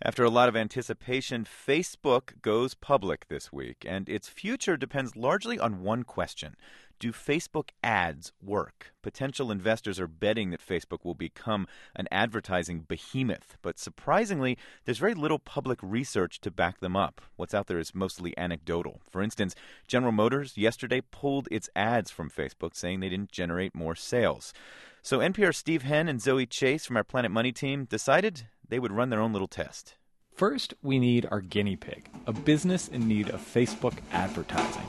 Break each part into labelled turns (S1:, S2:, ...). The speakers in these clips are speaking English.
S1: After a lot of anticipation, Facebook goes public this week, and its future depends largely on one question. Do Facebook ads work? Potential investors are betting that Facebook will become an advertising behemoth, but surprisingly, there's very little public research to back them up. What's out there is mostly anecdotal. For instance, General Motors yesterday pulled its ads from Facebook, saying they didn't generate more sales. So NPR's Steve Henn and Zoe Chase from our Planet Money team decided they would run their own little test.
S2: First, we need our guinea pig, a business in need of Facebook advertising.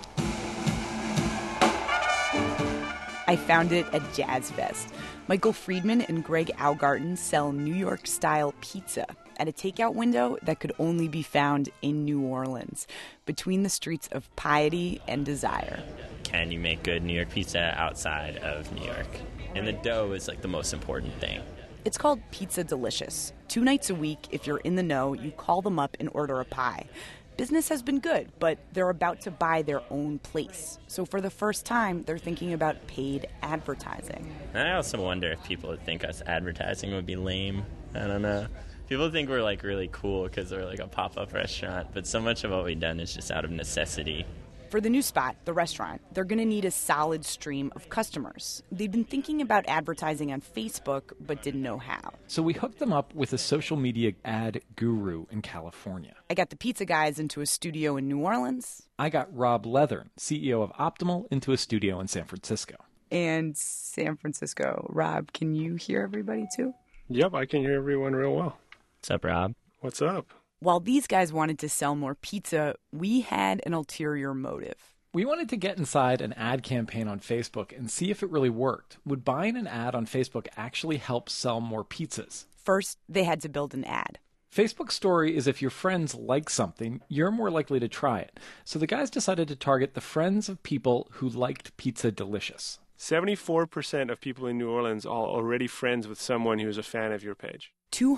S3: I found it at Jazz Fest. Michael Friedman and Greg Augarten sell New York-style pizza at a takeout window that could only be found in New Orleans, between the streets of Piety and Desire.
S4: Can you make good New York pizza outside of New York? And the dough is like the most important thing.
S3: It's called Pizza Delicious. 2 nights a week, if you're in the know, you call them up and order a pie. Business has been good, but they're about to buy their own place. So for the first time, they're thinking about paid advertising.
S4: And I also wonder if people would think us advertising would be lame. I don't know. People think we're like really cool because we're like a pop-up restaurant, but so much of what we've done is just out of necessity.
S3: For the new spot, the restaurant, they're going to need a solid stream of customers. They've been thinking about advertising on Facebook, but didn't know how.
S2: So we hooked them up with a social media ad guru in California.
S3: I got the pizza guys into a studio in New Orleans.
S2: I got Rob Leathern, CEO of Optimal, into a studio in San Francisco.
S3: And San Francisco. Rob, can you hear everybody too?
S5: Yep, I can hear everyone real well.
S4: What's up, Rob?
S5: What's up?
S3: While these guys wanted to sell more pizza, we had an ulterior motive.
S2: We wanted to get inside an ad campaign on Facebook and see if it really worked. Would buying an ad on Facebook actually help sell more pizzas?
S3: First, they had to build an ad.
S2: Facebook's story is if your friends like something, you're more likely to try it. So the guys decided to target the friends of people who liked Pizza Delicious.
S5: 74% of people in New Orleans are already friends with someone who's a fan of your page.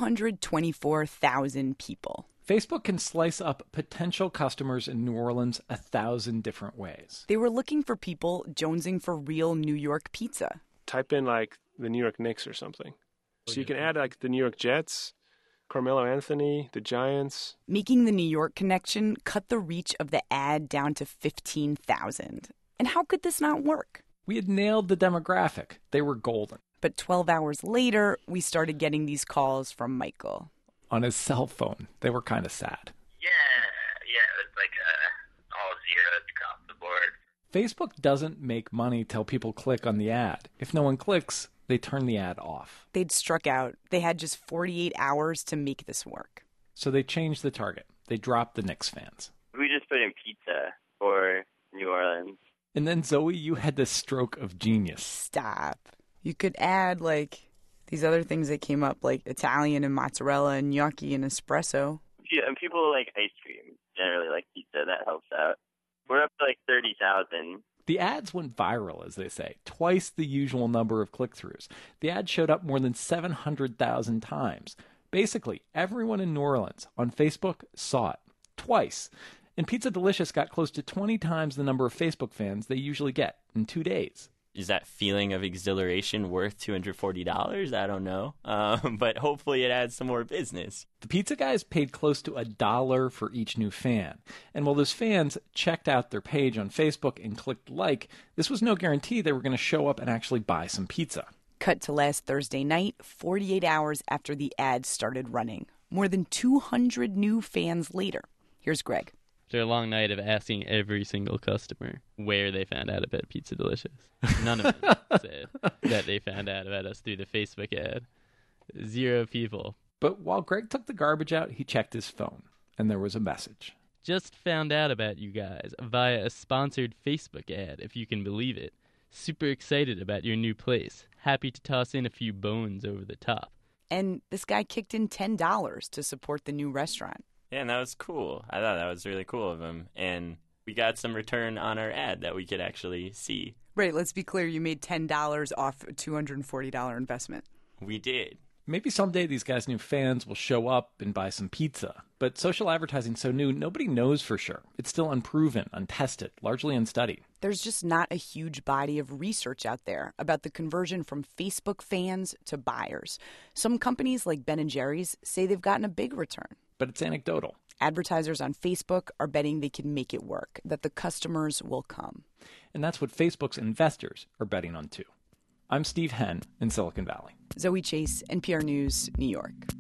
S3: 224,000 people.
S2: Facebook can slice up potential customers in New Orleans 1,000 different ways.
S3: They were looking for people jonesing for real New York pizza.
S5: Type in like the New York Knicks or something. So you can add like the New York Jets, Carmelo Anthony, the Giants.
S3: Making the New York connection cut the reach of the ad down to 15,000. And how could this not work?
S2: We had nailed the demographic. They were golden.
S3: But 12 hours later, we started getting these calls from Michael.
S2: On his cell phone. They were kind of sad.
S6: Yeah, it was like all zeros across the board.
S2: Facebook doesn't make money till people click on the ad. If no one clicks, they turn the ad off.
S3: They'd struck out. They had just 48 hours to make this work.
S2: So they changed the target. They dropped the Knicks fans.
S6: We just put in pizza for New Orleans.
S2: And then, Zoe, you had this stroke of genius.
S3: Stop. You could add, like, these other things that came up, like Italian and mozzarella and gnocchi and espresso.
S6: Yeah, and people like ice cream, generally like pizza. That helps out. We're up to like 30,000.
S2: The ads went viral, as they say, twice the usual number of click-throughs. The ad showed up more than 700,000 times. Basically, everyone in New Orleans on Facebook saw it. Twice. And Pizza Delicious got close to 20 times the number of Facebook fans they usually get in 2 days.
S4: Is that feeling of exhilaration worth $240? I don't know. But hopefully it adds some more business.
S2: The pizza guys paid close to $1 for each new fan. And while those fans checked out their page on Facebook and clicked like, this was no guarantee they were going to show up and actually buy some pizza.
S3: Cut to last Thursday night, 48 hours after the ad started running. More than 200 new fans later. Here's Greg.
S7: After a long night of asking every single customer where they found out about Pizza Delicious, none of them said that they found out about us through the Facebook ad. 0 people.
S2: But while Greg took the garbage out, he checked his phone, and there was a message.
S7: Just found out about you guys via a sponsored Facebook ad, if you can believe it. Super excited about your new place. Happy to toss in a few bones over the top.
S3: And this guy kicked in $10 to support the new restaurant.
S4: Yeah, and that was cool. I thought that was really cool of him. And we got some return on our ad that we could actually see.
S3: Right, let's be clear. You made $10 off a $240 investment.
S4: We did.
S2: Maybe someday these guys' new fans will show up and buy some pizza. But social advertising's so new, nobody knows for sure. It's still unproven, untested, largely unstudied.
S3: There's just not a huge body of research out there about the conversion from Facebook fans to buyers. Some companies like Ben & Jerry's say they've gotten a big return.
S2: but it's anecdotal.
S3: Advertisers on Facebook are betting they can make it work, that the customers will come.
S2: And that's what Facebook's investors are betting on too. I'm Steve Henn in Silicon Valley.
S3: Zoe Chase, NPR News, New York.